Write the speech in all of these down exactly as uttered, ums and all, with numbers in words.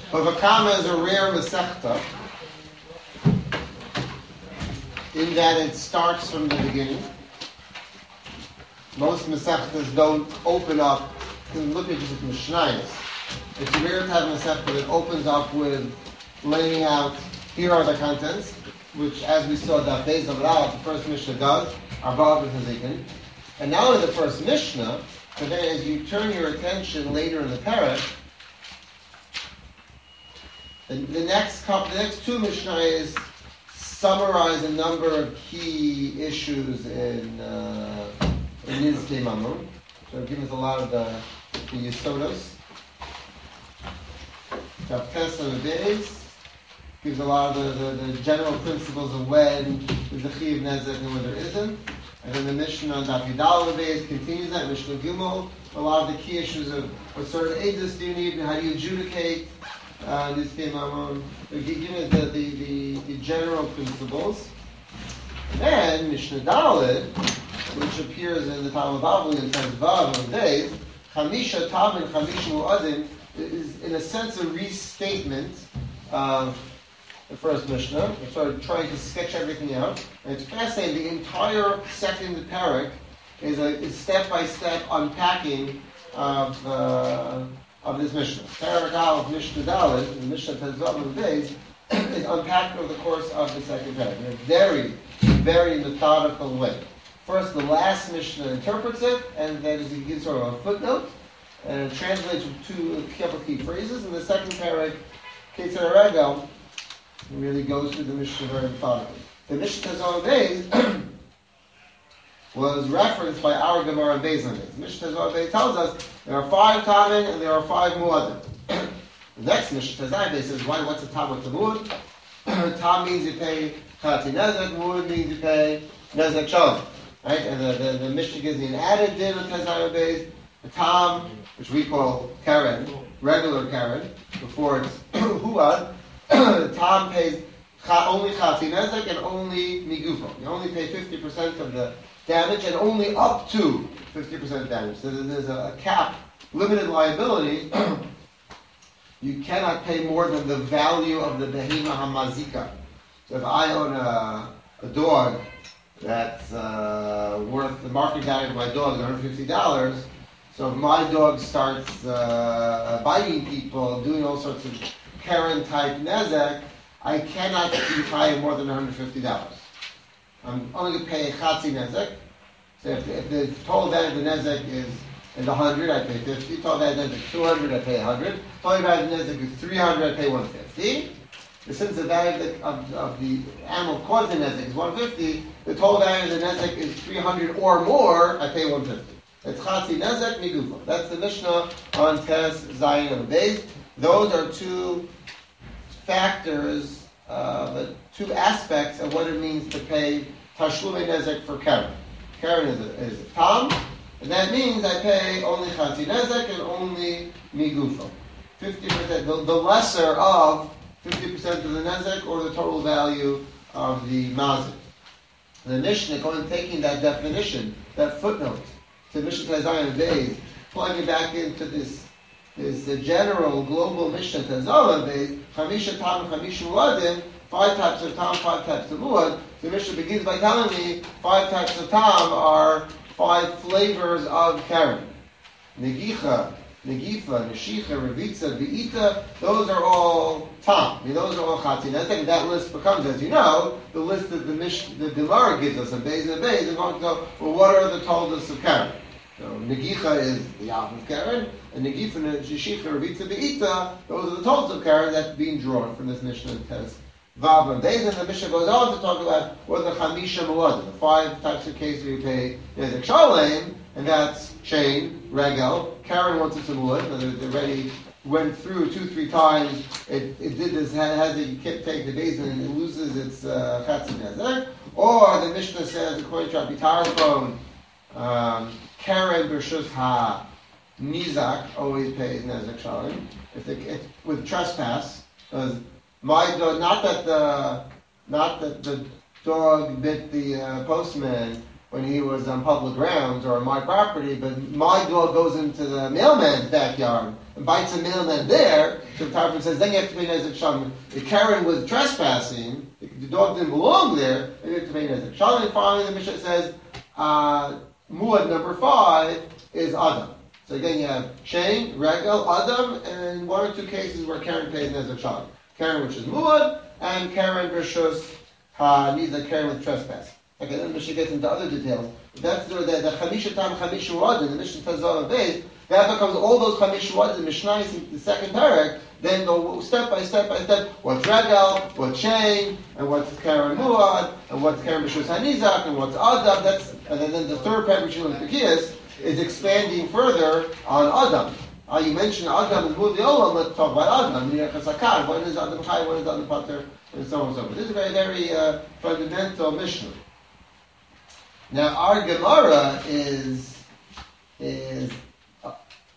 Bava Kama is a rare Masechta in that it starts from the beginning. Most Masechtas don't open up. You can look at just Mishnayos. It's rare to have a Masechta that opens up with laying out, here are the contents, which as we saw, the Beis of Rav, the first Mishnah does, Arba'a B'Chazikin. And now in the first Mishnah, but then as you turn your attention later in the parak, the, the next couple, the next two Mishnayos summarize a number of key issues in uh, in Nizkei Mamon. So it gives us a lot of the, the Yisodos. Tes on the days gives a lot of the, the, the general principles of when there's a Chiv Nezek and when there isn't. And then the Mishnah on Daf Yudal Beis continues that, Mishnah Gimel, a lot of the key issues of what sort of edus do you need and how do you adjudicate uh, Nizkei Mamon. Giving us the, the, the, the general principles. And then Mishnah Daled, which appears in the Talmud Bavli and says Vav on days, Chamisha Tam and Chamisha Mu'adim is in a sense a restatement of the first Mishnah. We're sort of trying to sketch everything out. And it's fascinating, the entire second parak is a is step-by-step unpacking of uh, of this Mishnah. Parak Aleph Mishnah Daled, the Mishnah Tezvav of the days, is unpacked over the course of the second parak in a very, very methodical way. First, the last Mishnah interprets it, and then it gives sort of a footnote, and it translates to a couple key phrases. And the second parak, Ketzar Regel, really goes through the Mishnah very methodically. The Mishnah Tezvav Beis was referenced by our Gemara in Beis on Beis. The Mishnah Tezvav Beis tells us there are five Tamin and there are five Muadim. The next Mishnah Tezvav Beis says, why? What's a Tam? What's a Muad? Tam means you pay Chati Nezek. Muad means you pay Nezek Shalom. Right? And the, the, the Mishnah gives you an added din of Tezvav Beis. The Tam, which we call Karen, regular Karen, before it's Huad. Tam pays only Chati Nezek and only Migufo. You only pay fifty percent of the damage and only up to fifty percent damage. So there's a, a cap, limited liability. You cannot pay more than the value of the Behema Hamazika. So if I own a, a dog that's uh, worth, the market value of my dog is one hundred fifty dollars, so if my dog starts uh, biting people, doing all sorts of Karen-type Nezek, I cannot be paying more than one hundred fifty dollars. I'm only going to pay a Chatzi Nezek. So if, if the total value of the Nezek is, is one hundred, I pay fifty. Total value of the Nezek is two hundred, I pay one hundred. Total value of the Nezek is three hundred, I pay one hundred fifty. But since the value of the, of, of the animal causing Nezek is one hundred fifty, the total value of the Nezek is three hundred or more, I pay one hundred fifty. It's Chatzi Nezek Migufo. That's the Mishnah on Tes Zayin and Beis. Those are two factors, uh, the two aspects of what it means to pay Tashlume Nezek for Karen. Karen is a, is a Tam, and that means I pay only Chatzi Nezek and only Migufo. fifty percent, the, the lesser of fifty percent of the Nezek or the total value of the Mazik. The Mishnah, going taking that definition, that footnote, to Mishnah Tezvav Beis, plugging back into this is the general global Mishnah Tezvav Beis, Chamisha Tam, Chamisha Muadim, five types of Tam, five types of Muad. The Mishnah begins by telling me five types of Tam are five flavors of Karen. Negicha, Negifa, Neshicha, Revitza, Ve'ita, those are all Tam. I mean, those are all Chatzi Nezek. That list becomes, as you know, the list that the Mish, the Gemara gives us, a Beis and a Beis, and going to go, well, what are the toldos of Karen? So, Negicha is the Yav of Karen, and Negifa, Neshicha, Revitza, Ve'ita, those are the toldos of Karen that's being drawn from this Mishnah test. Vav and Beis, and the Mishnah goes on to talk about what the Chamisha Muadim, the five types of cases where you pay Nezek Shalem, and that's chain, regel. Karen wants it to Muad, they already went through two, three times, it, it did this, has it, you can't take the Beis and it loses its uh, Chatzi Nezek. Or the Mishnah says, according to Rabbi Tarfon, um, Karen Bershus Ha Nizak always pays Nezek Shalem. If the, if, with trespass, uh, my dog, not that the, not that the dog bit the uh, postman when he was on public grounds or on my property, but my dog goes into the mailman's backyard and bites a mailman there, so the Tarfon says, then you have to pay Nezek Shalom. If Karen was trespassing, the dog didn't belong there, then you have to pay Nezek Shalom. And finally, the Mishnah says, uh, Muad number five is Adam. So again, you have Shane, Regel, Adam, and one or two cases where Karen pays Nezek Shalom. Karen, which is Muad, and Karen versus uh, needs a Karen with trespass. Okay, then the Mishnah gets into other details. That's the the, the Chamisha Tam Chamisha Wad in the Mishnah Tazal Beis. That becomes all those Chamisha Wads in Mishnah in the second parak. Then go step by step by step. What's Regel, what's Shane, and what's Karen Muad, and what's Karen B'Shus Hanizak, and what's Adam. That's and then, then the third parak, which is Pekiyas, is expanding further on Adam. Uh, you mentioned Adam and Mudi Olam. Let's talk about Adam. When is Adam Chai? When is Adam Pater? And so on and so forth. This is a very very uh, fundamental Mishnah. Now our Gemara is is uh,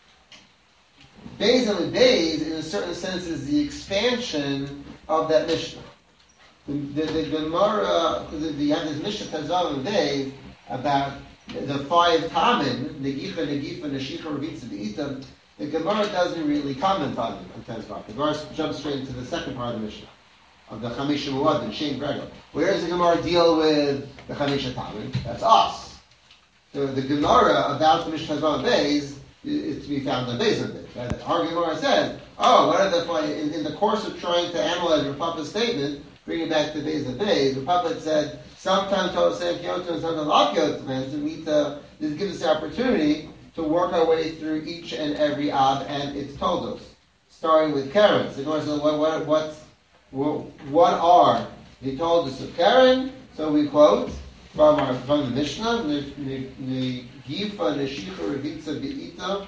Beis and Beis in a certain sense is the expansion of that Mishnah. The, the, the Gemara, the, the, you have this Mishnah Tazav and Beis about the five common Negifa, Negifa, Neshicha, Ravitza, Be'itam. The Gemara doesn't really comment on it on Tezvah. The Gemara jumps straight into the second part of the Mishnah. Of the Chamisha Muad and Shein Gregor. Where does the Gemara deal with the Chamisha Tamin? That's us. So the Gemara about the Mishnah Hazman Beis is to be found on Beis and Beis. Right? Our Gemara says, oh, what are the in, in the course of trying to analyze Rav Papa's statement, bring it back to Beis and Beis, Rav Papa said, sometimes Torah saying Kyoto and sometimes not Kyoto, and we to this gives us the opportunity to work our way through each and every Ab and its toldos, starting with Karen. So the Gemara says, what, what, what's What are the toldos of Karen? So we quote from our from the Mishnah, the Gifa Neshicha Revitza Be'ita.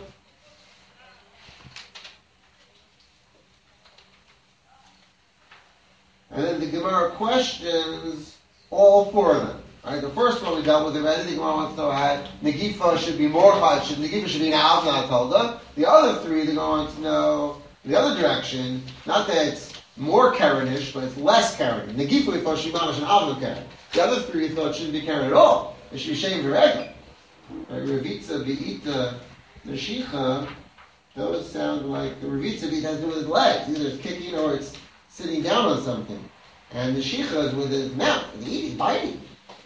And then the Gemara questions all four of them. Right? The first one we dealt with already. The Gemara wants to know how Negifa should be more chad, should Negifa should be an av, not tolda. The other three, the Gemara wants to know the other direction. Not that it's more Karenish, but it's less Karen. Negifa we thought Shimanish and Avnu Karen. The other three thought it shouldn't be Karen at all. It should be Shem V'Regel. Revitza, V'ita, Neshicha, those sound like the Revitza V'ita has to do with his legs. Either it's kicking or it's sitting down on something. And the Neshicha is with his mouth, and eating, biting.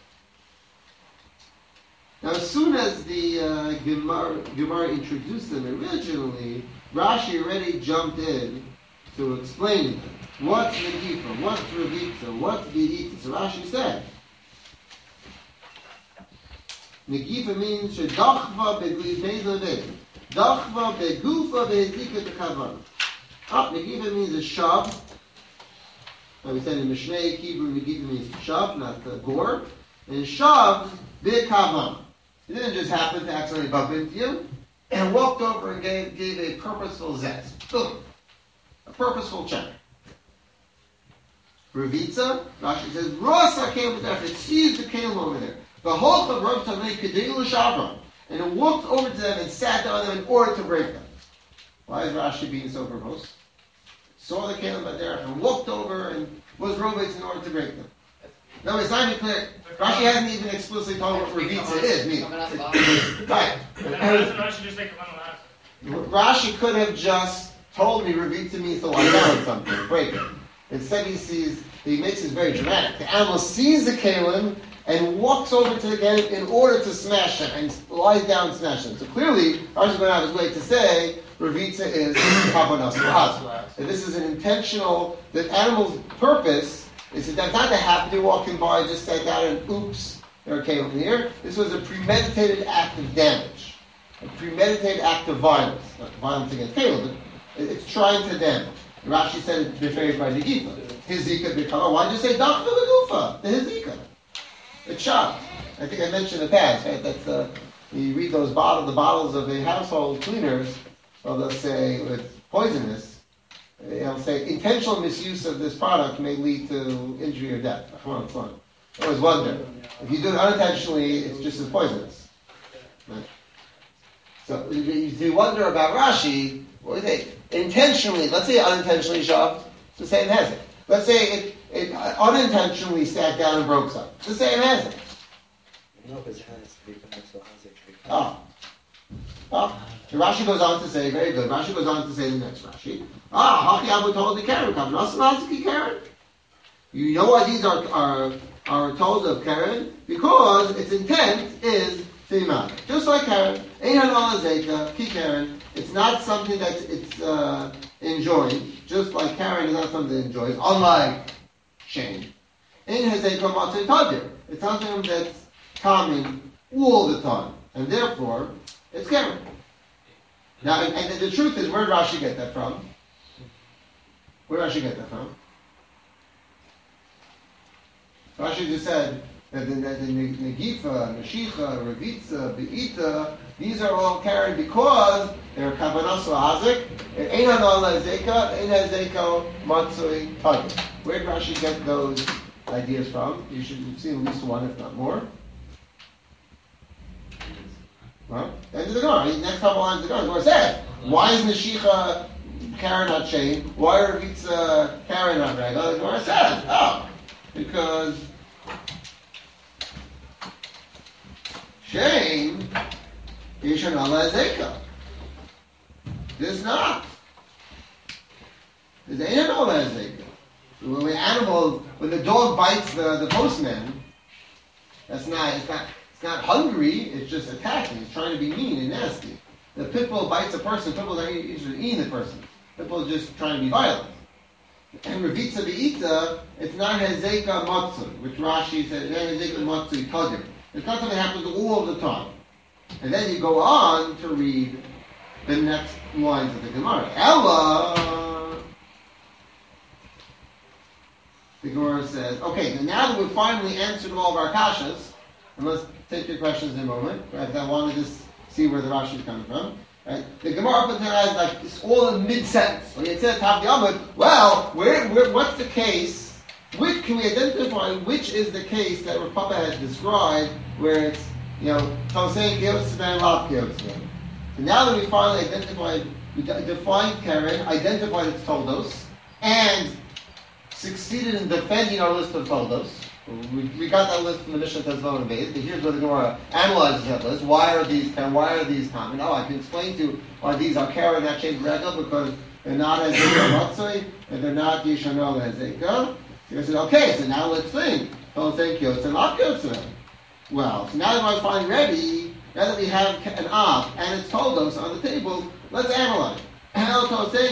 Now as soon as the uh, Gemara, Gemara introduced them originally, Rashi already jumped in to explain it. What's Negifa? What's Revitza? What's Be'ita? So Rashi said, Negifa means Shedachva be'gufei Dachva be'gufa be'ezika be'kavan. Ah, Negifa means a shav. Like we said in Mishneh, Hebrew, Negifa means shav, not the gore. And shav be'kavan. It didn't just happen to accidentally bump into you, and walked over and gave, gave a purposeful zest. Boom. A purposeful check. Revitza, Rashi says, Rosa came with that, it seized the kelim over there. The whole of Rav Tamei Kedei L'Shavron, and it walked over to them and sat down on them in order to break them. Why is Rashi being so verbose? Saw the kelim there and walked over and was robates in order to break them. No, it's not even clear. Rashi hasn't even explicitly told what Revitza is. Me. Right. Rashi could have just told me Revitza means to lie down on something, break it. Instead he sees, he makes it very dramatic. The animal sees the kalim and walks over to the kalim in order to smash them, and lies down and smash them. So clearly, Rashi's going out of his way to say Revitza is kabonas lahaz. And this is an intentional, the animal's purpose is that not to happen to walking by, just sat down and oops, there are kalim here. This was a premeditated act of damage. A premeditated act of violence. Not violence against kalim, but it's trying to damage. Rashi said it's betrayed by Negifa. His Zika become. Oh, why did you say Dachva Legufa? The Hizika. It's shot. I think I mentioned in the past, right? That's uh, you read those bottles, the bottles of the household cleaners. Well, they'll say it's poisonous. They'll say intentional misuse of this product may lead to injury or death. Come on, come on. I always wonder if you do it unintentionally, it's just as poisonous. Right? So you wonder about Rashi. What do you think? Intentionally, let's say unintentionally shoved, it's the same as it. Let's say it, it unintentionally sat down and broke something. It's the same as it. No, because it has to be so Hazik. Oh. Oh. The Rashi goes on to say, very good. Rashi goes on to say the next Rashi. Ah, Hachi Abu told the Karen. Karen. You know why these are are are told of Karen? Because its intent is to be mad. Just like Karen. Ein hanal zeka, ki Karen. It's not something that it's uh, enjoying. Just like Karen is not something it enjoys. Unlike shame. Ein hazeka matzah tadir. It's something that's common all the time. And therefore, it's Karen. Now, and, and the truth is, where did Rashi get that from? Where did Rashi get that from? Rashi just said that the, the, the Negifa, Meshicha, Revitza, Be'ita, these are all Karen because they're Kavanas Lahazik, and Ein Hanal Zeka, Ein Hazeko, Matzui, Tadir. Where did Rashi get those ideas from? You should have seen at least one, if not more. Well, end of the Gemara. Next couple lines of the Gemara. The Gemara said, why is Meshicha Karen not Shane? Why are Revitza Karen not Regal? The Gemara says, oh, because Shane is an Allah Zeka. There's not. There's ain't an Allah Zeka. When the animal, when the dog bites the, the postman, that's not, it's not, it's not hungry, it's just attacking. It's trying to be mean and nasty. The pit bull bites a person, pit bull is not usually eating the person. Pit bull is just trying to be violent. And Revitza Be'ita, it's not Hezeka Matzah, which Rashi said, it's not Hezeka Matzah Tadir. It's not something that happens all the time. And then you go on to read the next lines of the Gemara. Ella, the Gemara says, okay, now that we've finally answered all of our kashas, and let's take your questions in a moment, right? I want to just see where the Rashi is coming from. Right? The Gemara up until has like it's all in mid-sentence. When it says top the Amud, well, where, where, what's the case? Which can we identify? Which is the case that Rav Papa has described, where it's you know Tosei Giltzman, Lav Giltzman. So now that we finally identified, we defined Karen, identified its Toldos, and succeeded in defending our list of Toldos. We, we got that list from the Mishnah Tezvot and Beis, but here's where the Gemara analyzes that list. Why are these why are these common? Oh, I can explain to you why these are Karen that change Regal, because they're not as Matzoi, and they're not Yishanol as Zeka. So I said, okay, so now let's think. Don't think Yotzei, not Yotzei. Well, so now that we're finally ready, now that we have an Av and it's told us on the table, let's analyze. Where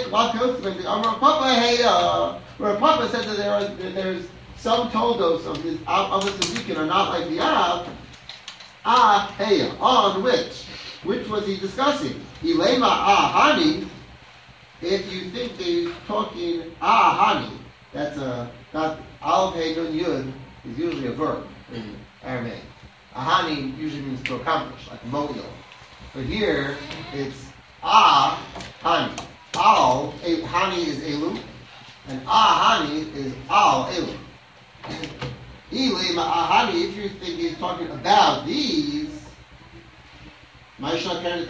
Papa said that there are that there's some toldos of this of the Tzikin are not like the Av. Ah, hey, on which? Which was he discussing? Ilema ah hani. If you think that he's talking ah hani, that's a not al hey nun yud is usually a verb in Aramaic. Ahani usually means to accomplish, like mo'il. But here it's ah hani. Al hani is elu, and ah hani is al elu. If you think he's talking about these, what's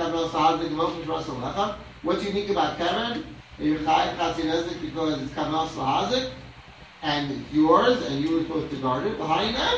unique about Karen? Because it's Kavanas Lahazik, and it's yours, and you were supposed to guard it.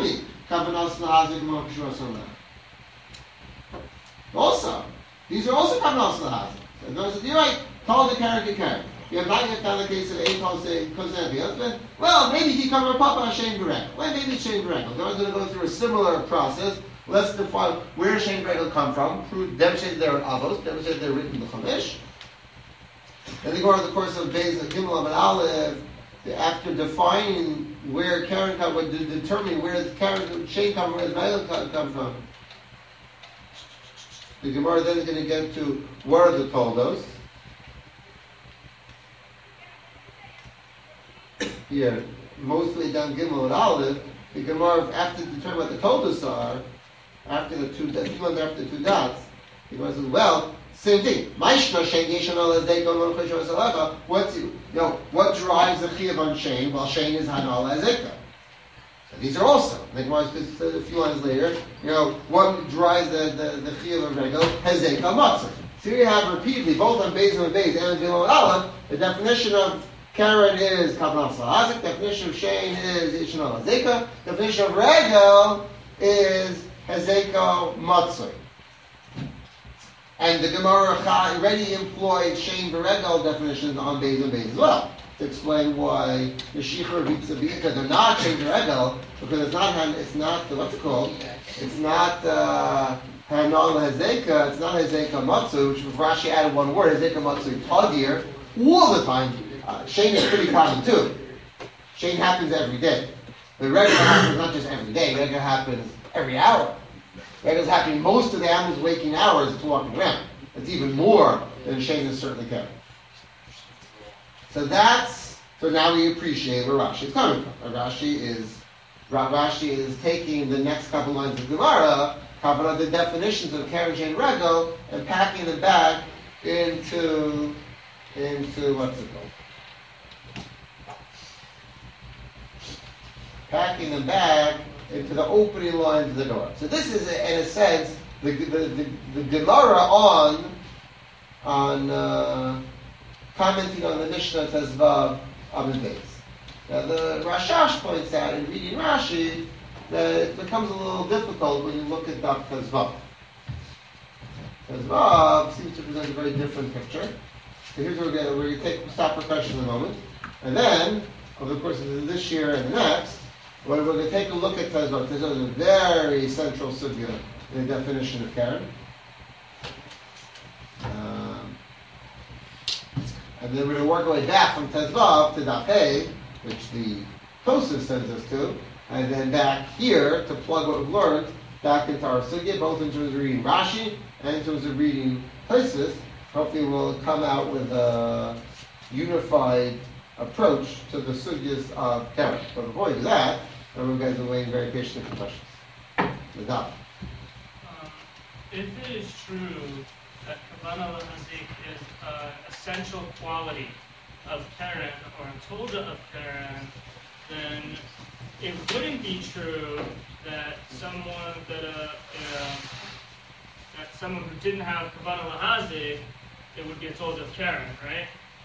Also, these are also Kavanas Lahazik. And those you're right, call the Karen Karen. You have not yet found the case of Eichel saying Kozev husband. Well, maybe he covered Papa on Shane Berek. Well, maybe it's Shane Berek. We're going to go through a similar process. Let's define where Shane Berek come from. Prove demonstrated they're Avos, demonstrated they're written in the Chumash. Then they go on the course of Beis Gimel and Aleph. After defining where Karen come, would determine where the Karen Shane come, where the Berek come from. The Gemara then is going to get to what are the Toldos. Here, mostly down Gimel and Aleph, the Gemara, after determining what the Toldos are, after the two, a few months after the two dots, the Gemara says, well, same thing. What's, you know, what drives the Chiyuv on Shane? Well, Shane is Hanal Ezeka. So these are also, the Gemara says a few lines later, you know, what drives the, the, the Chiyuv of Regel? Hezeka Matzah. So here you have repeatedly, both on Beis and Beis and Gimel and Aleph, the definition of Karen is Kavanas Lahazik. Definition of Shane is Ishanal Azeka. Definition of Regel is Hezeko Matzoi. And the Gemara already employed Shein Beregel definitions on Beis and Beis as well, to explain why the Shichur Vitzabi, because they're not Shein Beregel, because it's not, it's not, what's it called? It's not Hanal Hezeka, it's not Hezeka Matzu, which was Rashi added one word, Hezeka Matzu, Tadir, all the time. Uh, Shein is pretty common too. Shein happens every day. The regular happens not just every day, regular happens every hour. Regular is happening most of the animal's waking hours, it's walking around. It's even more than Shein is certainly carrying. So that's, so now we appreciate where Rashi is coming from. Rashi is, Rashi is taking the next couple lines of Gemara, covering the definitions of Karen, Shein, Regel, and packing them back into, into, what's it called? Packing them back into the opening lines of the door. So this is, in a sense, the the, the, the Gemara on on uh, commenting on the Mishnah Tezvav Abin Beis. Now the Rashash points out in reading Rashi that it becomes a little difficult when you look at Daf Tezvav. Tezvav seems to present a very different picture. So here's where we're going to, we're going to take stop for questions in a moment, and then over the course of this year and the next. Well, we're going to take a look at Tezvav. Tezvav is a very central sugya in the definition of Karen. Um, and then we're going to work our way back from Tezvav to Daf Hey, which the Tosafos sends us to, and then back here to plug what we've learned back into our sugya, both in terms of reading Rashi and in terms of reading Tosafos. Hopefully we'll come out with a unified approach to the sugyas of Karen. But before we do that, everyone guys are waiting very patiently for questions. Without. Um, if it is true that Kavanah Lahazik is an essential quality of Karen or a tolda of Karen, then it wouldn't be true that someone that uh, uh, that someone who didn't have Kavanah Lahazik, it would be a tolda of Karen, right?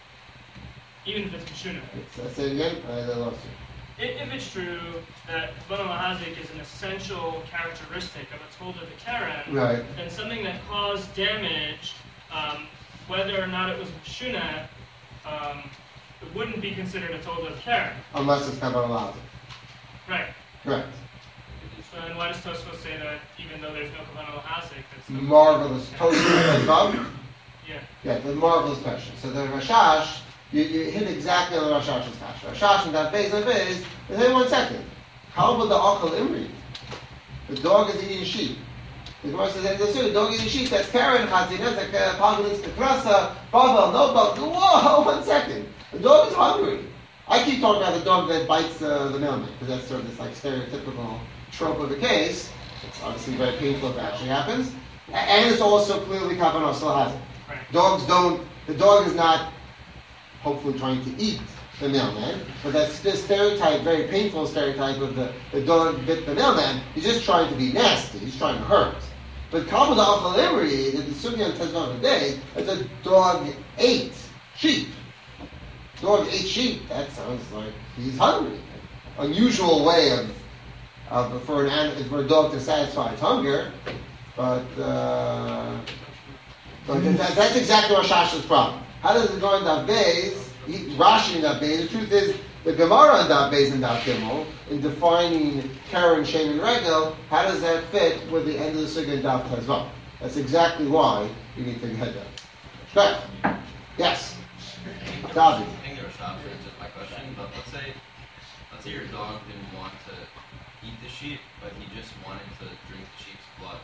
Even if it's Mishuna. Say it again. I lost you. If, if it's true that Kavanah Lahazik is an essential characteristic of a tolda of Karen, right, then something that caused damage, um, whether or not it was Mishuna, um, it wouldn't be considered a tolda of Karen. Unless it's Kavanah Lahazik. Right. Correct. So then why does Tosafos say that even though there's no Kavanah Lahazik, that's still marvelous. Tosafos. Yeah. Yeah, the marvelous question. So the Rashash, you, you hit exactly on the Rashash's kasha. Rashash and that base and base. And then one second. How about the Akal Imri? The dog is eating sheep. The Gemara says, the dog eating sheep, that's Karen, Chazinezek, Pagulins, Kakrasa, Babel, Nobel. Whoa, one second. The dog is hungry. I keep talking about the dog that bites uh, the mailman, because that's sort of this like stereotypical trope of the case. It's obviously very painful if it actually happens. And it's also clearly Kavanah still has it. Right. Dogs don't, the dog is not hopefully trying to eat the mailman, but that's this stereotype, very painful stereotype of the, the dog bit the mailman. He's just trying to be nasty, he's trying to hurt. But Kabbalah Al Emery, the Sugya and Tezvav today, is a dog ate sheep. Dog ate sheep, that sounds like he's hungry. Unusual way of, of for, an, for a dog to satisfy its hunger, but, uh, but that, that's exactly Rashash's problem. How does it go in Daf Beis, Rashi in Daf Beis? The truth is, the Gemara in Daf Beis and Daf Gimel, in defining Karen, Shein, and Regel, how does that fit with the end of the Sugya in Daf Tezvav? That's exactly why you need to head there. Correct? Yes. David. I think there was not answered my question, but let's say, let's say your dog didn't want to eat the sheep, but he just wanted to drink the sheep's blood.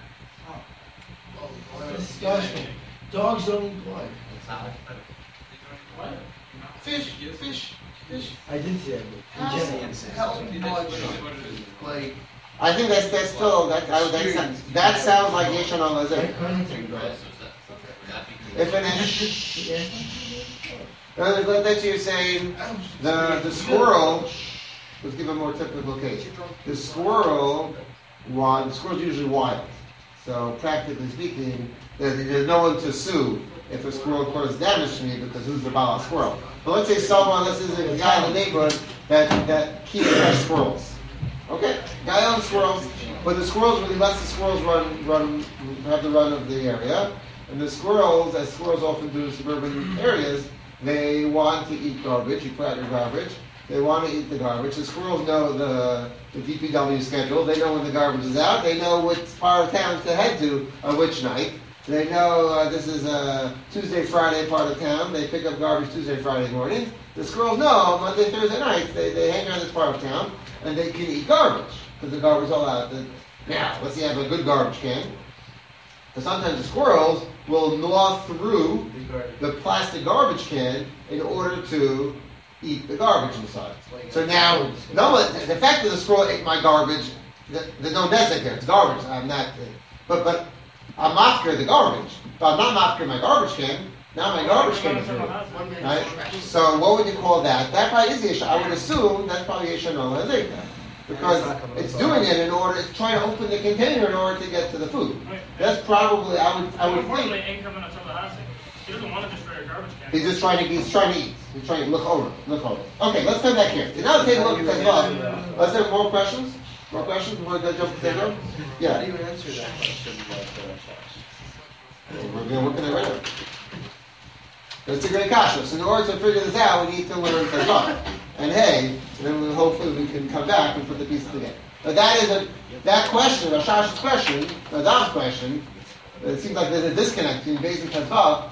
Oh, disgusting. Dogs don't eat blood. It's not hypothetical. What? Fish, fish, fish. I did say it. How How much? Like, I think that's that's still that I, that, sounds, that sounds like Yeshon al Lazar. I couldn't think Right, about so is that, would that be If an it. that you're saying the the squirrel. Let's give a more typical case. The squirrel, wild, the squirrel's usually wild. So practically speaking, there's, there's no one to sue if a squirrel causes damage to me because who's the Baal squirrel? But let's say someone, this is a guy in the neighborhood that, that keeps fresh squirrels. Okay, guy owns squirrels, but the squirrels, when he lets the squirrels run, run, have the run of the area, and the squirrels, as squirrels often do in suburban areas, they want to eat garbage. You put out your garbage. They want to eat the garbage. The squirrels know the, the D P W schedule. They know when the garbage is out. They know which part of town to head to on which night. They know uh, this is a Tuesday, Friday part of town. They pick up garbage Tuesday, Friday morning. The squirrels know Monday, Thursday night they, they hang around this part of town and they can eat garbage because the garbage is all out. Now, let's say you have a good garbage can. Because sometimes the squirrels will gnaw through the plastic garbage can in order to eat the garbage inside. So now, no one, the fact that the squirrel ate my garbage, there's no nezek there. It's garbage. I'm not, but but I'm mafker the garbage. But I'm not mafker my garbage can. Now my garbage can is ruined. Right? So what would you call that? That probably is Yesha. I would assume that's probably Yesha no nezek. Because it's doing it in order, it's trying to open the container in order to get to the food. That's probably, I would, I would think. He doesn't want to destroy a garbage can. He's just trying to, he's trying to eat. He's trying to look over, look over. Okay, let's come back here. So now take a look at this love. Let's have more questions? More questions before we jump to the Yeah. How do you answer that question about the Rosh We're going to work on it right now. That's a great kasha. So in order to figure this out, we need to learn Tezvah. And hey, and then we, hopefully we can come back and put the pieces together. But that is a, that question, Rashash's question, Adam's question, it seems like there's a disconnect between Beis and Tezvah.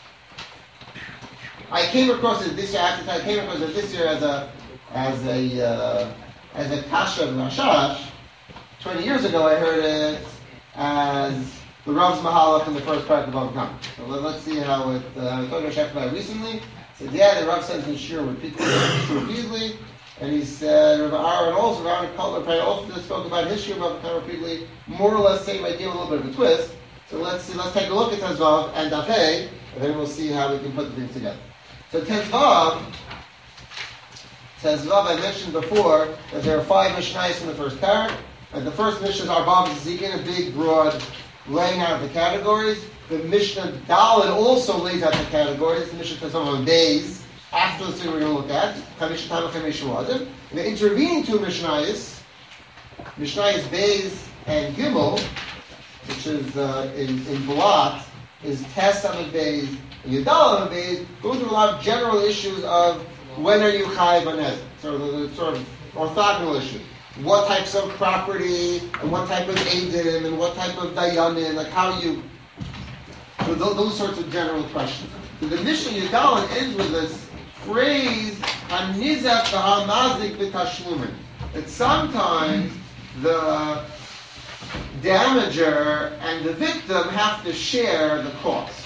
I came across it this year, actually I came across it this year as a, as a, uh, as a kasha of Rashash. Twenty years ago I heard it as the Rav's Mahalach in the first part of the Bava Kama. So let, let's see how it, uh, I told Rav about it recently. He said, yeah, the Rav says in Shir repeatedly, and he said, Rav Aaron also, Rav Aaron Kotler also spoke about his Shir Bava Kama repeatedly, more or less same idea, a little bit of a twist. So let's see, let's take a look at Tezvav and Dafei, and then we'll see how we can put the things together. So Tezvav, Tezvav, I mentioned before that there are five Mishnayos in the first parak, and the first Mishnah is Arbav Zikin, a big, broad laying out the categories. The Mishnah Daled also lays out the categories. The Mishnah Tezvav on days, after the thing we're going to look at, Chamish Tam Chamish Wadim. The intervening two Mishnayos, Mishnayos Beis and Gimel, which is uh, in, in Blat, is Tes Amid Beis and Yudal Amid Beis, go through a lot of general issues of when are you Chayiv on Nezek, sort of the sort of orthogonal issue. What types of property, and what type of Eidim, and what type of Dayanim, like how you, so those, those sorts of general questions. So the Mishnah Yudal ends with this phrase, Hanizach v'hamazik v'tashlumin. That sometimes the damager and the victim have to share the cost.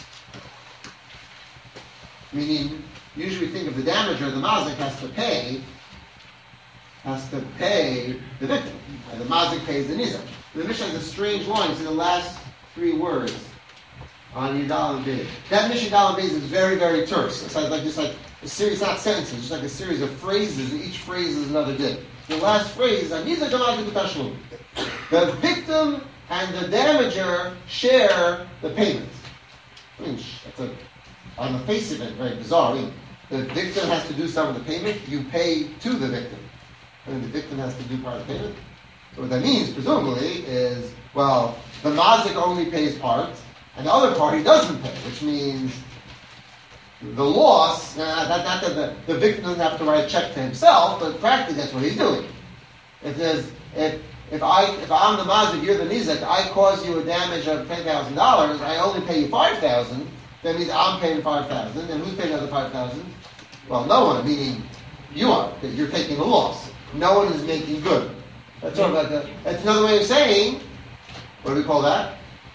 Meaning, usually we think of the damager, the mazik has to pay, has to pay the victim. And the mazik pays the nizak. The Mishnah has a strange line. It's in the last three words on Yudal and Beis. That Mishnah Yudal and Beis is very, very terse. It's like, like just like a series, not sentences, just like a series of phrases, and each phrase is another din. The last phrase is Anizak Amazik B'Tashlum. The victim and the damager share the payment. I mean, that's a, on the face of it, very bizarre. I mean, the victim has to do some of the payment, you pay to the victim. And the victim has to do part of the payment. So what that means, presumably, is, well, the mazik only pays part, and the other party doesn't pay, which means the loss, uh, not, not that the, the victim doesn't have to write a check to himself, but practically that's what he's doing. If there's, if If I, if I'm the mazik, you're the nizak, I cause you a damage of ten thousand dollars, I only pay you five thousand dollars, that means I'm paying five thousand dollars, and who's paying the other five thousand dollars? Well, no one, meaning you are, because you're taking a loss. No one is making good. That's sort of like a, that's another way of saying, what do we call that?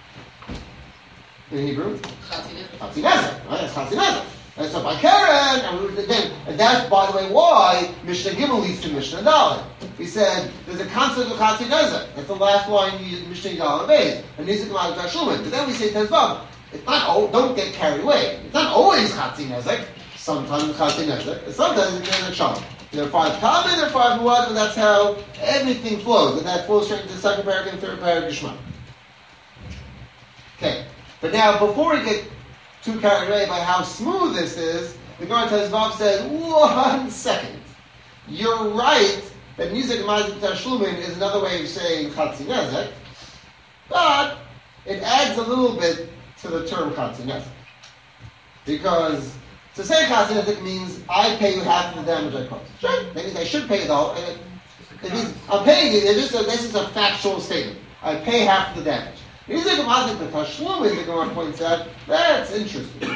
In Hebrew? Chatzi nezek. Right? That's Chatzi nezek. And so by Karen, and again, and that's, by the way, why Mishnah Gimel leads to Mishnah Dalet. He said, there's a concept of Chatzi nezek. That's the last line you use Mishnah Dalet Beis. And Nizak Ma'al Tashlumin. But then we say Tezvav. It's not, oh, don't get carried away. It's not always Chatzi nezek. Sometimes it's Chatzi nezek. And sometimes it's Nezek Shalom. There are five common, there are five muad, and that's how everything flows. And that flows straight into the second paragraph and third paragraph of Shema. Okay. But now, before we get too carried away by how smooth this is, the Gemara Tezvav says, one second. You're right that Nizek Mazik Tashlumin is another way of saying Chatzi Nezek, but it adds a little bit to the term Chatzi Nezek. Because to say Chatzi Nezek means I pay you half of the damage I caused. Sure, that means I should pay the whole. It, it means I'm paying you. Just a, this is a factual statement. I pay half of the damage. Nizek Mazik Tashlumin, the Gemara points out, that's interesting.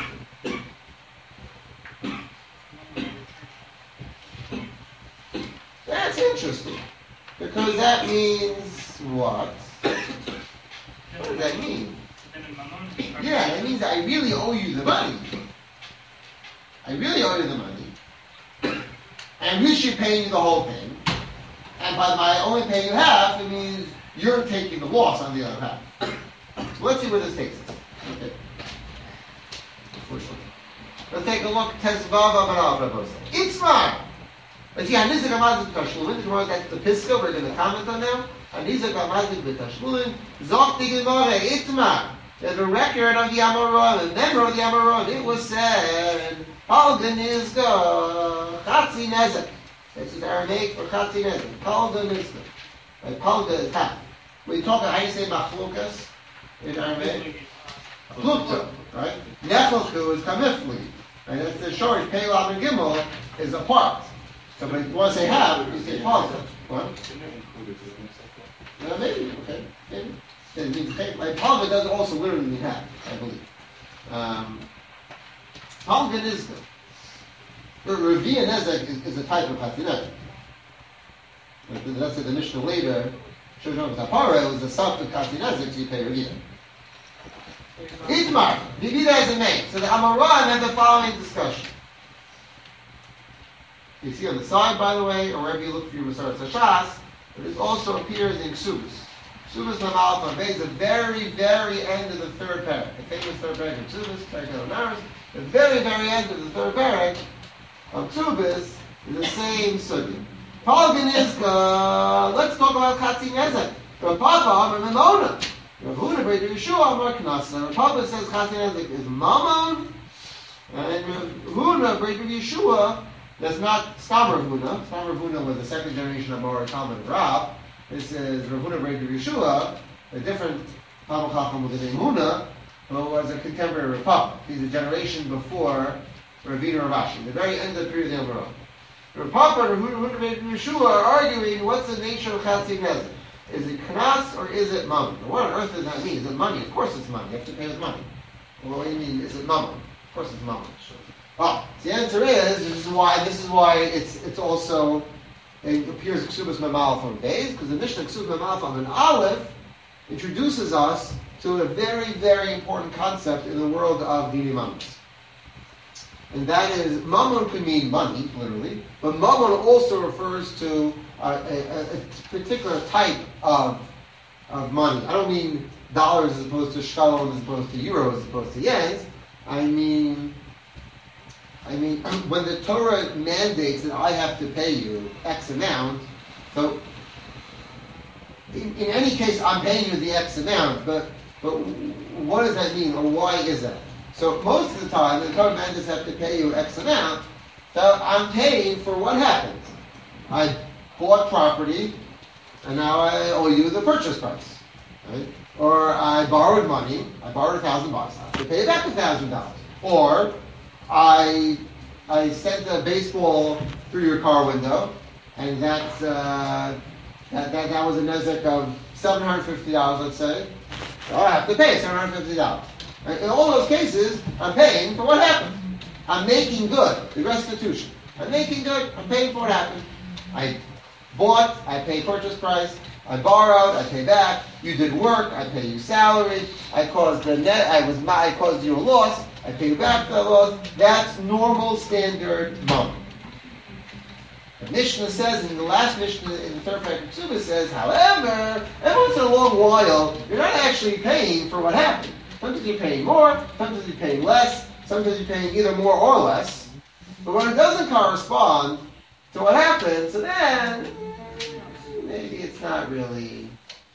That's interesting. Because that means what? What does that mean? Yeah, that means I really owe you the money. I really owe you the money. And we should pay you the whole thing. And by my only paying you half, it means you're taking the loss on the other half. So let's see where this takes us. Okay. Let's take a look. Tezvava Barav Rabosa. Itzmar! But yeah, Nizek Amazik Tashlumin, tomorrow that's the Piska, we're going to comment on now. Nizek Amazik Tashlumin, Zok the Gemara, Itmar. There's a record of the Amoron, a member of the Amoron. It was said, Palga Nizka, Chatzi Nezek. This is Aramaic for Chatzi Nezek. Palga Nizka. Right, Palga is half. When you talk about how you say Machlokas in Aramaic, Plukta, right? Nechelchu is Kamifli. Right? That's the short, Pelam and Gimel is a part. So, but if you want to say half, you say palga. What? Uh, maybe, okay. Maybe. It means, like, palga does also literally mean half, I believe. Um, palga is the Revi'ah Nezek is, is a type of Chatzi Nezek. Let's say the Mishnah later, Shoshon Tapara was a sub of Chatzi Nezek, so you pay Revi'ah. Itmar, Revi'ah is a name. So the Amoran had the following discussion. You see on the side, by the way, or wherever you look for your Masarat Hashas, but it also appears in Ksubas. Ksubas Lamal Paveh is the very, very end of the third parak. The famous third parak of Ksubas, Parak Elonaris, the very, very end of the third parak of Ksubas is the same sugi. Palgan Izka, let's talk about Chatzi Nezek. Rav Papa, Amar Memona. Rav Huna, Brei Yeshua, Amar Knasa. Rav Papa says Chatzi Nezek is Mammon, and Rav Huna, Brei Yeshua, that's not Stam Rav Huna. Stam Rav Huna was the second generation of Mora Talmud Rav. This is Rav Huna Brei Yeshua, a different Talmud Chacham with the name Huna, who was a contemporary Rav Papa. He's a generation before Ravina Rav Ashi, the very end of the period of the Amorah. Rav Papa and Rav Huna Brei Yeshua are arguing what's the nature of Chatzi Nezek. Is it Knas or is it Mammon? What on earth does that mean? Is it money? Of course it's money. You have to pay with money. Well, what do you mean? Is it Mammon? Of course it's Mammon. Sure. Oh, the answer is this is why this is why it's it's also it appears Ksubas Mamalef on Beis, because the Mishnah Ksubas Mamalef on an Aleph introduces us to a very, very important concept in the world of Dini Mammons. And that is, Mammon can mean money, literally, but Mammon also refers to a, a, a particular type of of money. I don't mean dollars as opposed to shkalon, as opposed to euros, as opposed to yens. I mean I mean, when the Torah mandates that I have to pay you X amount, so in, in any case, I'm paying you the X amount, but but what does that mean, or why is that? So most of the time, the Torah mandates have to pay you X amount, so I'm paying for what happened. I bought property, and now I owe you the purchase price, right? Or I borrowed money, I borrowed a thousand bucks, I have to pay back a thousand dollars. Or I I sent a baseball through your car window, and that's, uh, that, that that was a nezek of seven hundred fifty dollars, let's say. So I have to pay seven hundred fifty dollars. Right? In all those cases, I'm paying for what happened. I'm making good, the restitution. I'm making good, I'm paying for what happened. I bought, I pay purchase price. I borrowed, I pay back. You did work, I pay you salary. I caused the net, I was I caused you a loss. I pay you back the loss. That's normal, standard money. The Mishnah says, in the last Mishnah, in the third paragraph, Ksubas says, however, every once in a long while, you're not actually paying for what happened. Sometimes you're paying more, sometimes you're paying less, sometimes you're paying either more or less. But when it doesn't correspond to what happened, so then maybe it's not really,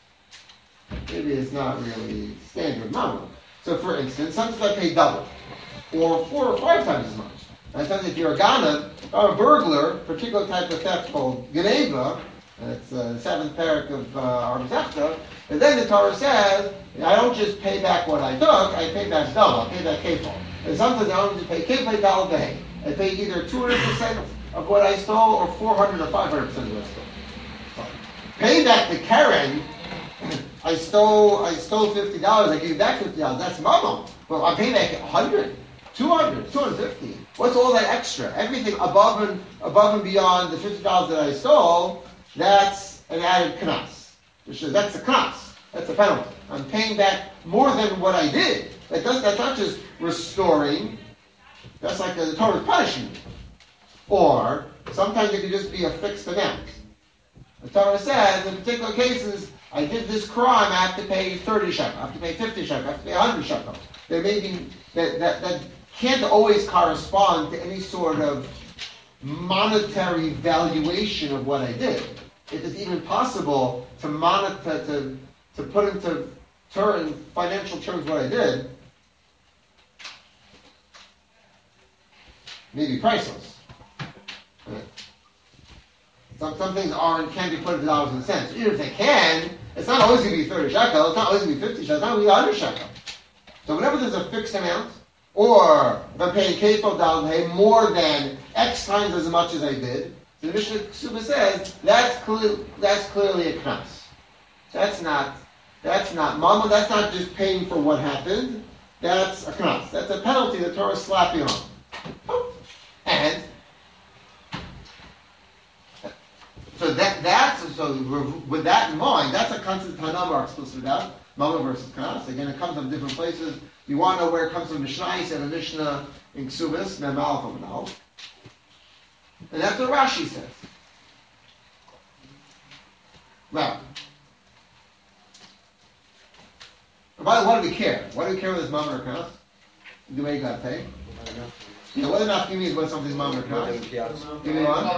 maybe it's not really standard money. So for instance, sometimes I pay double, or four or five times as much. And sometimes if you're a ganav or a burglar, particular type of theft called geneva, and it's uh, the seventh parak of uh, our Masechta, and then the Torah says, I don't just pay back what I took, I pay back double, I pay back kefal. And sometimes I don't just pay kefal dal behay. I pay either two hundred percent of what I stole or four hundred or five hundred percent of what I stole. So, pay back the Karen, I stole I stole fifty dollars, I gave back fifty dollars, that's mama. Well, I pay back one hundred, two hundred, two hundred fifty. What's all that extra? Everything above and above and beyond the fifty dollars that I stole, that's an added knas. That's a knas. That's a penalty. I'm paying back more than what I did. That does, that's not just restoring. That's like a total punishment. Or sometimes it could just be a fixed amount. The Torah says in particular cases, I did this crime, I have to pay thirty shekel, I have to pay fifty shekel, I have to pay one hundred shekel. There may be that, that that can't always correspond to any sort of monetary valuation of what I did. If it's even possible to monitor to to put into term, financial terms what I did, maybe priceless. Right. Some, some things aren't, can't be put into dollars and cents. Even if they can, it's not always going to be thirty shekel, it's not always going to be fifty shekel, it's not going to be one hundred shekel. So whenever there's a fixed amount, or if I'm paying kefal dal pay more than X times as much as I did, so the Mishnah Ksuba says that's clear, that's clearly a knas. That's not that's not mama. That's not just paying for what happened. That's a knas. That's a penalty the Torah is slapping on. And so that that's so with that in mind, that's a concept Tanam are explicit about mama versus knas. Again, it comes from different places. You want to know where it comes from? Mishnah and a Mishnah in Ksubis, Mem Aleph Amud Aleph. And that's what Rashi says. Now, by the way, why do we care? Why do we care whether it's mama or knas? The way you got to pay. Yeah, whether or not you mean whether something's mama or knas. Give me one.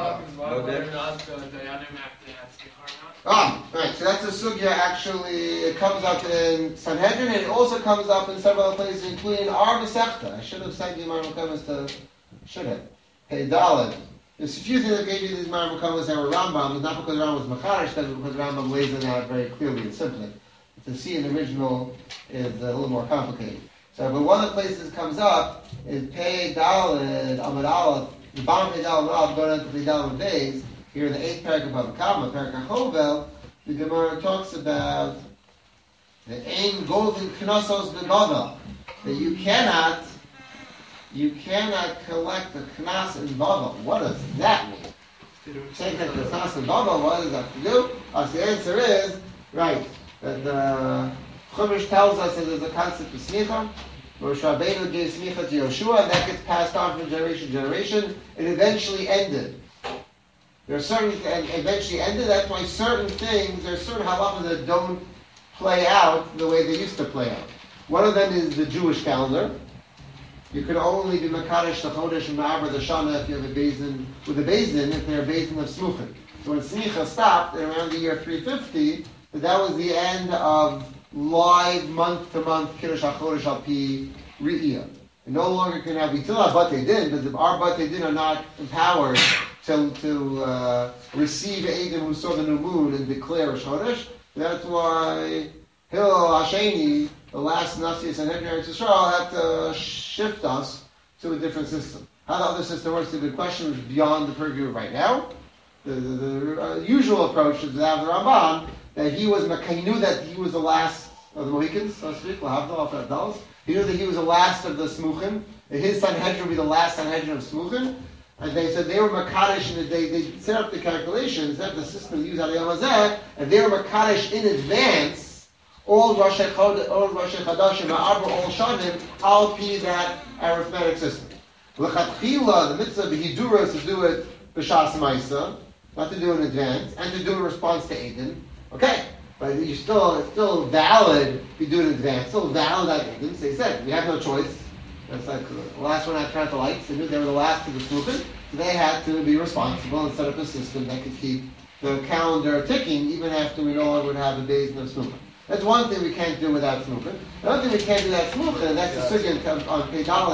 Ah, right. So that's a sugya. Actually, it comes up in Sanhedrin, and it also comes up in several other places, including our Masechta. I should have sent you my Mukamas to. Should have. Hey, Dalit. There's a few things that gave you these Mar Mukamas that were Rambam. It's not because Rambam was Macharish, but because Rambam lays it out very clearly and simply. To see in the original is a little more complicated. So, but one of the places it comes up is Pei Dalit Amud Aleph. The bottom Pei Dalit Amud Aleph going into Pei Dalit Beis. Here in the eighth parak of Bava Kama, parak Chovel, the Gemara talks about the Ein Golden Knossos B'Bavel, that you cannot, you cannot collect the Knas in Bavel. What does that mean? Saying that the Knas in Bavel, what does that have to do? Uh, so the answer is, right, that the Chumash tells us that there's a concept of Smicha, where Rabbeinu gave Smicha to Yoshua, and that gets passed on from generation to generation. It eventually ended. There are certain, and eventually ended, that's why certain things, there are certain halachas that don't play out the way they used to play out. One of them is the Jewish calendar. You can only be Makadosh the Chodesh and Ma'aber the Shana if you have a Bezdin, with a Bezdin, if they're a Bezdin of Smuchim. So when Smicha stopped around the year three fifty, that was the end of live month-to-month Kiddush HaChodesh Al-Pi Re'iyah. No longer can have, we still have Batei Din, but the, our Batei Din are not empowered to, to uh, receive Eidim who saw the new moon and declare a Shoresh. That's why Hillel Hasheni, the last Nasi Sanhedrin Eretz Yisrael, had to shift us to a different system. How the other system works is a good question, which is beyond the purview of right now. The, the, the uh, usual approach is to have the Ramban, that he was, he knew that he was the last of the Mohicans, so to speak, he knew that he was the last of the Smuchim, that his Sanhedrin would be the last Sanhedrin of Smuchim. And they said they were Makadosh, and they, they set up the calculations, set up the system to use Alei Hamazeh, and they were Makadosh in advance, all Rosh Chodashim, Ma'aber, all Shanim, Al Pi that arithmetic system. L'chatchila, the mitzvah of the Hidura is to do it B'Shas Maisa, not to do it in advance, and to do it in response to Eidim. Okay, but you still, it's still valid if you do it in advance, still valid at Eidim. So they said, we have no choice. That's like the last one I turned the lights. They knew they were the last to the Smuchim, so they had to be responsible and set up a system that could keep the calendar ticking even after we no longer would have a Bezdin of Smuchim. That's one thing we can't do without Smuchim. Another thing we can't do without Smuchim, and that's the sugya on Pei Dalet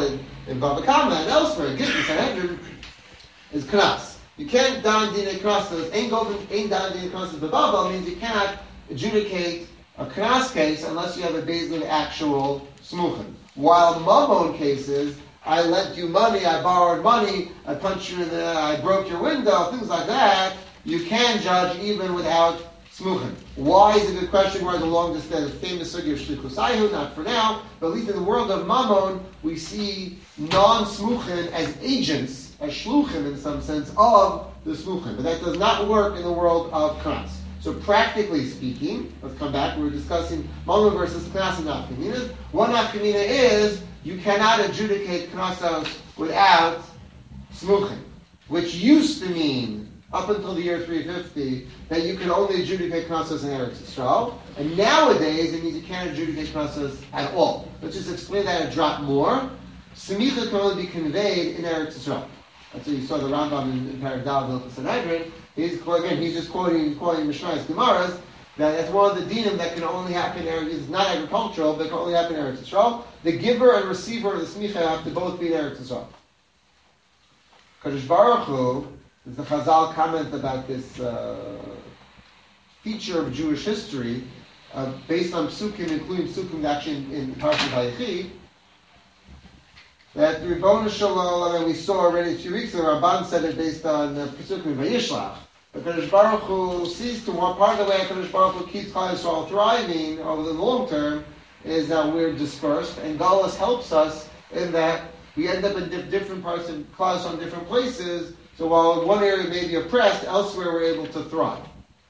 in Bava Kama and elsewhere, Gittin Sanhedrin, is Knas. You can't dan dine Knas. Ain't govin, ain't dan dine Knas b'Bava means you cannot adjudicate a Knas case unless you have a Beis Din actual smuchim. While Mamon cases, I lent you money, I borrowed money, I punched you in the, I broke your window, things like that, you can judge even without smuchim. Why is a good question? Where the long distance, the famous sugi of shlichus ayhu, not for now, but at least in the world of Mamon, we see non-smuchim as agents, as shluchim in some sense, of the smuchim. But that does not work in the world of Knas. So practically speaking, let's come back, we were discussing Mamon versus Knas and Nafkaminas. One Nafkamina is, you cannot adjudicate Knasos without smuchim, which used to mean, up until the year three fifty, that you can only adjudicate Knasos in Eretz Yisrael, and nowadays it means you can't adjudicate Knasos at all. Let's just explain that a drop more. Semicha can only be conveyed in Eretz Yisrael. That's what you saw the Rambam in, in Perek Dal of the Sanhedrin. He's again, he's just quoting, he's quoting Mishnah's Gemaras. That that's one of the dinim that can only happen in Eretz. It's not agricultural, but it can only happen in Eretz Yisrael. The giver and receiver of the smicha have to both be in Eretz Yisrael. Kadosh Baruch Hu, there's the Chazal comment about this uh, feature of Jewish history uh, based on psukim, including psukim actually in, in Parshat Vayechi. That the Ribono Shel Olam, and we saw already a few weeks ago, Rabban said it based on uh, psukim Vayishlach. But Kadosh Baruch Hu sees to one part of the way Kadosh Baruch Hu keeps Klal Yisrael thriving over the long term is that we're dispersed, and Galus helps us in that we end up in diff- different parts of Klal Yisrael in different places. So while one area may be oppressed, elsewhere we're able to thrive.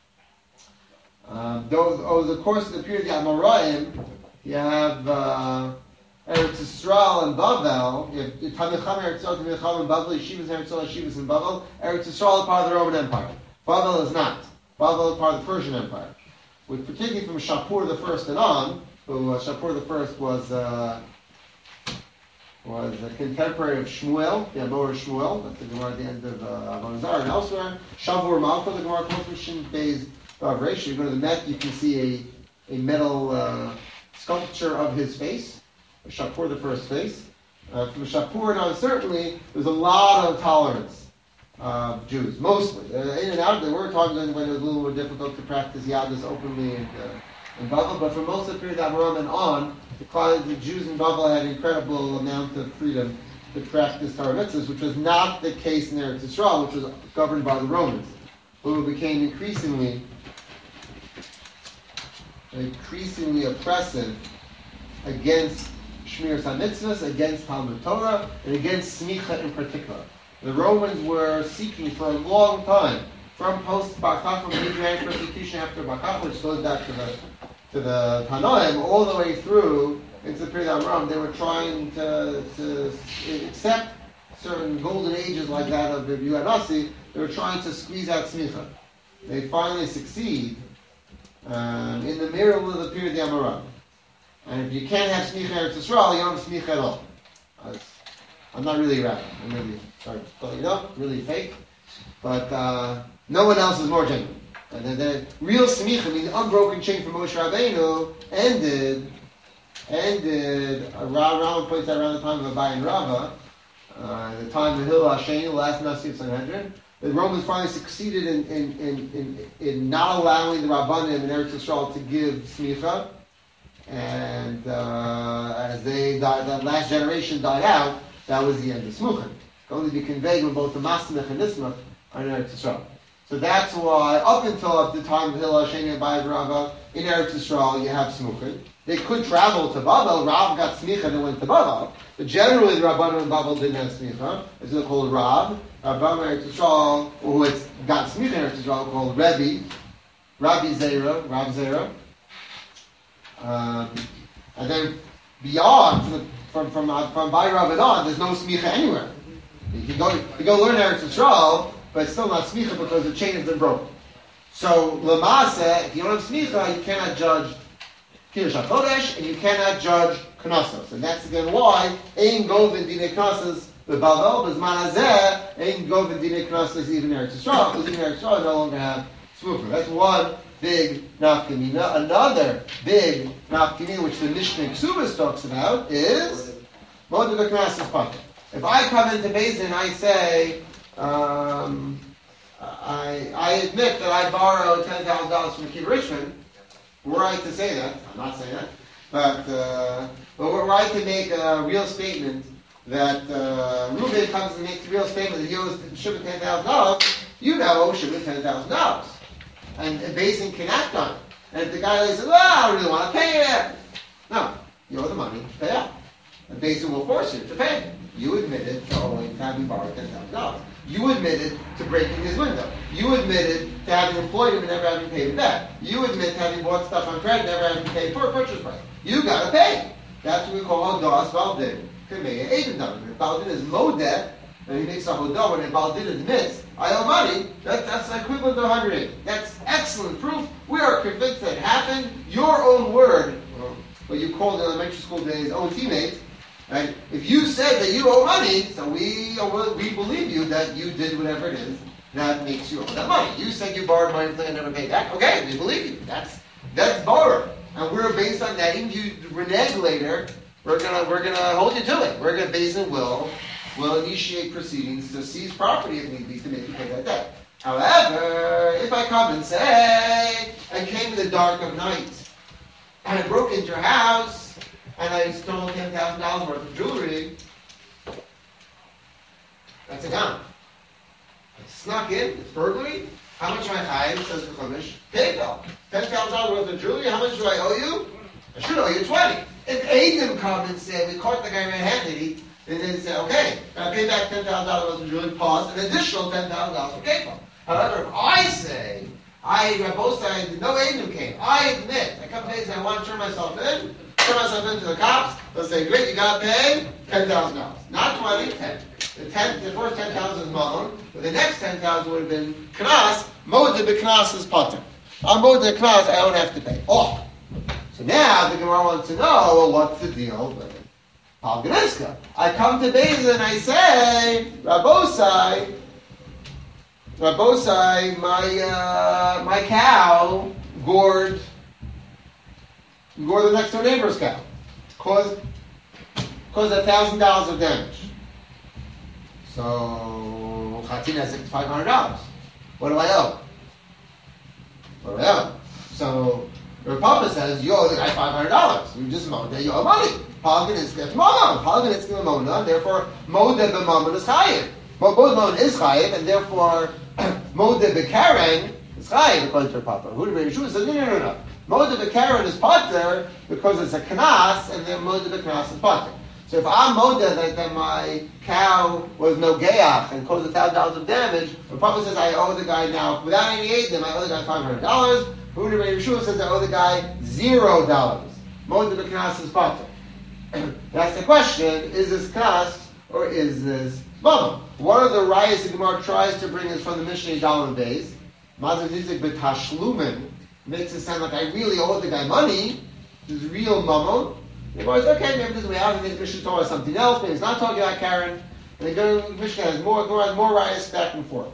Um, those, over the course of the period of the Amoraim, you have uh, Eretz Yisrael and Bavel. You have Tamicham Eretz Yisrael, Tamicham and Bavel, Yeshivas Eretz Yisrael, Yeshivas and Bavel. Eretz Yisrael is part of the Roman Empire. Bavel is not. Bavel is part of the Persian Empire. With particularly from Shapur the First and on, who uh, Shapur the First was uh, was a contemporary of Shmuel, the Amor Shmuel. That's the Gemara at the end of Avodah Zarah and elsewhere. Shavur Malka, the Gemara quotes from Shin Beis Rav Reish. You go to the Met, you can see a a metal uh, sculpture of his face, Shapur the First face. Uh, from Shapur and on, certainly there's a lot of tolerance. Uh, Jews, mostly. Uh, in and out, there were times when it was a little more difficult to practice Yadus openly in, uh, in Bavel, but for most of the period of Amoram and on, the, the Jews in Bavel had an incredible amount of freedom to practice Torah mitzvahs, which was not the case in Eretz Yisrael, which was governed by the Romans, who became increasingly increasingly oppressive against Shmiras HaMitzvahs, against Talmud Torah, and against Smicha in particular. The Romans were seeking for a long time, from post Bar Kokhba, from the Midrash persecution after Bar Kokhba, which goes back to the to the Tanoim, all the way through into the period of Amoraim. They were trying to, to accept certain golden ages like that of the Yuanasi. They were trying to squeeze out smicha. They finally succeed um, in the middle of the period of the Amoraim. And if you can't have smicha Eretz Yisrael, you don't have smicha at all. Uh, I'm not really a rabbi. I'm really, sorry to tell you know, really fake. But uh, no one else is more genuine. And then the real smicha, I mean the unbroken chain from Moshe Rabbeinu, ended, ended around, around points around the time of Abai and Rava, uh, the time of Hillel Hasheni, the last Nasi of Sanhedrin. The Romans finally succeeded in, in, in, in, in not allowing the Rabbanim in Eretz Yisrael to give smicha. And uh, as they died, that last generation died out, that was the end of Smuchim. It could only be conveyed when both the Masmech and Nismach are in Eretz Yisrael. So that's why, up until at the time of Hillel Hasheni and Abai Rava, in Eretz Yisrael you have Smuchim. They could travel to Bavel. Rav got Smicha and went to Bavel. But generally the Rabbanim in Bavel didn't have Smicha. It's called Rav. Rabbanim in Eretz Yisrael, who had got Smicha in Eretz Yisrael, called Rebbe, Rabbi Zera, Rav Zera. Um, and then beyond, from from from, uh, from Abai Rav and on, there's no Smicha anywhere. You can go you go learn Eretz Yisrael, but it's still not smicha because the chain has been broken. So lamasa, if you don't have smicha, you cannot judge Kiddush HaKodesh, and you cannot judge Knossos. And that's again why Ein Govin Dinei Knossos the Bavel, B'zman Hazeh Ein Govin Dinei Knossos even Eretz Yisrael, because even Eretz Yisrael no longer have smucha. That's one big nafkamina. Another big nafkamina, which the Mishnah Ksubas talks about, is Modeh Knossos Pater. If I come into Beis and I say, um, I, I admit that I borrowed ten thousand dollars from Akiva Richmond, we're right to say that. I'm not saying that. But, uh, but we're right to make a real statement that uh, Reuben comes and makes a real statement that he owes Shimon ten thousand dollars. You know Shimon ten thousand dollars. And, and Beis Din can act on it. And if the guy says, well, I don't really want to pay it. No, you owe the money, pay out. And Beis Din will force you to pay. You admitted to owing, to having borrowed ten thousand dollars. You admitted to breaking his window. You admitted to having employed him and never having paid him back. You admit to having bought stuff on credit, never having paid for a purchase price. You gotta pay. That's what we call Hodas Baldin. Kamei Aiden done. If Baldin is Modeh, and he makes a Hodah when Baldin admits, I owe money, that, that's the equivalent to one hundred eighty. That's excellent proof. We are convinced that it happened. Your own word, what you called in elementary school days, own teammate, right? If you said that you owe money, so we we believe you that you did whatever it is that makes you owe that money. You said you borrowed money and never paid back. Okay, we believe you. That's that's borrowed, and we're based on that. Even if you renege later, we're gonna we're gonna hold you to it. We're gonna Beis Din will will initiate proceedings to seize property if need be to make you pay that debt. However, if I come and say I came in the dark of night and I broke into your house. And I stole ten thousand dollars worth of jewelry, that's a gun. I snuck in, it's burglary. How much am I owed? Says the Chumash. Pay bill. ten thousand dollars worth of jewelry, how much do I owe you? I should owe you twenty. If Adam come and say, we caught the guy red-handed, and then say, okay, I pay back ten thousand dollars worth of jewelry, pause, an additional ten thousand dollars for K-Pop. However, if I say, I, both sides, no Adam came, I admit, I come to and say, I want to turn myself in, turn myself into the cops, they'll say, great, you got to pay ten thousand dollars. Not twenty, ten. The, ten, the first ten thousand is Malon, but the next ten thousand would have been Knas. Modeh b'Knas is Pater. On Modeh b'Knas, I don't have to pay. Oh! So now the Gemara wants to know, well, what's the deal with Palganiska? I come to Beis Din and I say, Rabosai, Rabosai, my, uh, my cow gored Gored the next door neighbor's cow. Caused, caused a thousand dollars of damage. So Chatzin has five hundred dollars. What do I owe? What do I owe? So your Papa says you owe the guy five hundred dollars. You just mowed that you owe money. Palgan is get mamon. Palgan is mamona. Therefore, modeh b'mamon is chayiv. Both mamon is chayiv, and therefore modeh b'karen is chayiv according to your Papa. Who did Yeshua says no, no, no, no. Modeh b'karen is pater because it's a knas, and then modeh b'knas is pater. So if I'm modeh that, that my cow was no geach and caused a thousand dollars of damage, the Papa says I owe the guy now without any aid, then I owe the guy five hundred dollars. Who did Yeshua says I owe the guy zero dollars. Modeh b'knas is pater. That's the question: is this knas or is this mama? One of the rayas the Gemara tries to bring is from the Mishnah Daled Beis. Mazel Nizik b'tashlumin. Makes it sound like I really owe the guy money. This is real mamon. The Gemara says, okay, maybe this way out, and this Mishnah told us something else, maybe it's not talking about Karen. And the Gemara Mishnah has more, Gemara has more rayas back and forth.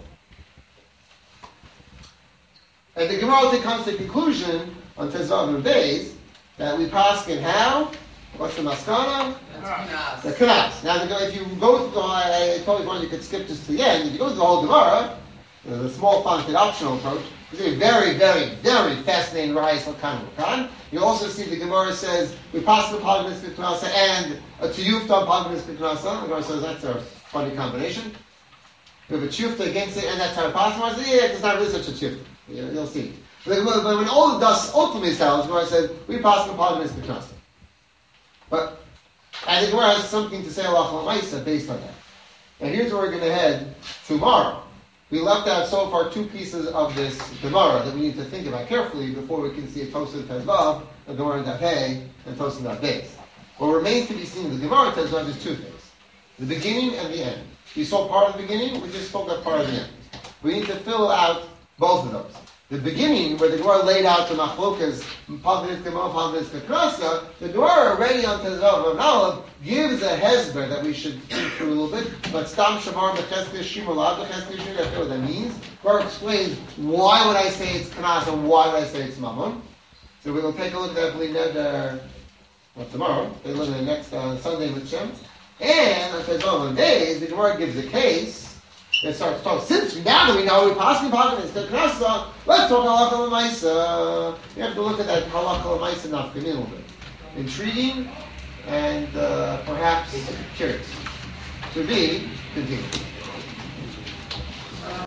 And the Gemara comes to the conclusion on Tezvav and Beis that we pass in how? What's the maskana? That's The knas. Now, if you go through the whole, I told you you could skip this to the end. If you go through the whole Gemara, you know, the small fonted optional approach, you see a very, very, very fascinating rise for Khan Khan. You also see the Gemara says we pass the Palganis B'Knasa and a Tiyufta Palganis B'Knasa. The Gemara says that's a funny combination. We have a Tiyufta against it, and that's how it passes. Yeah, it's not really such a Tiyufta. You know, you'll see. But when all the dust ultimately settles, the Gemara says we pass the Palganis B'Knasa. But I think Gemara has something to say Allah Maisa based on that. And here's where we're going to head tomorrow. We left out so far two pieces of this Gemara that we need to think about carefully before we can see a Tosin Tezvav, a Gemara Dafei, and Tosin Dafbeis. What remains to be seen in the Gemara Tezvav is two things: the beginning and the end. We saw part of the beginning, we just spoke about part of the end. We need to fill out both of those. The beginning, where the Gemara laid out the machlokas, Palganis Gemara, Palganis B'Knasa, the Gemara already on Tezvav of Nalav gives a hezber that we should think through a little bit. But Stam Shamar B'Cheskes Shimur Lav B'Cheskes Shimur, I feel what that means. Gemara explains why would I say it's Knas and why would I say it's Mammon. So we will take a look at that, I believe, uh, well, tomorrow. Take a look at the next uh, Sunday with Shem. And on Chazon days, the Gemara gives a case that starts talking. Since now that we know we passing pocket is the Knasa, let's talk halakha l'maisa. You have to look at that halakha l'maisa nafka a little bit. Intriguing and uh, perhaps curious. To be continued.